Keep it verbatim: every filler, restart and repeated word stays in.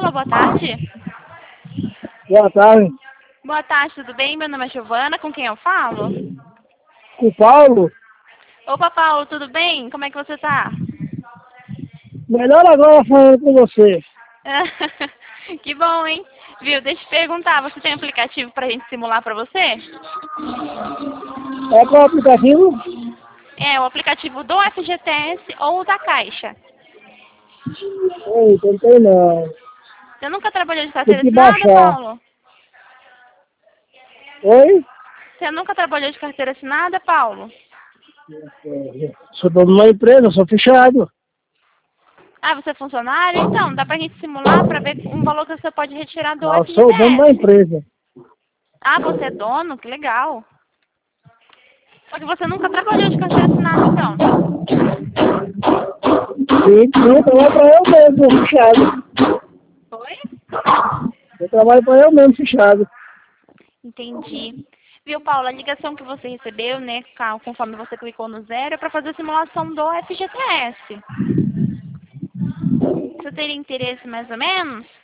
Alô, boa tarde. Boa tarde. Boa tarde, tudo bem? Meu nome é Giovana, com quem eu falo? Com o Paulo? Opa, Paulo, tudo bem? Como é que você tá? Melhor agora falando com você. Que bom, hein? Viu, deixa eu te perguntar, você tem um aplicativo pra gente simular pra você? É qual aplicativo? É, o aplicativo do F G T S ou da Caixa. Ei, tentei não. Você nunca trabalhou de Tem carteira que assinada, baixar. Paulo? Oi? Você nunca trabalhou de carteira assinada, Paulo? Sou dono de uma empresa, sou fechado. Ah, você é funcionário? Então, dá pra gente simular pra ver um valor que você pode retirar do Ah, eu sou o dono da F G T S. empresa. Ah, você é dono? Que legal. Só que você nunca trabalhou de carteira assinada, então. Sim, eu trabalho para eu mesmo, fechado. Oi? Eu trabalho para eu mesmo, fechado. Entendi. Viu, Paulo, a ligação que você recebeu, né, ca- conforme você clicou no zero, é para fazer a simulação do F G T S. Você teria interesse mais ou menos?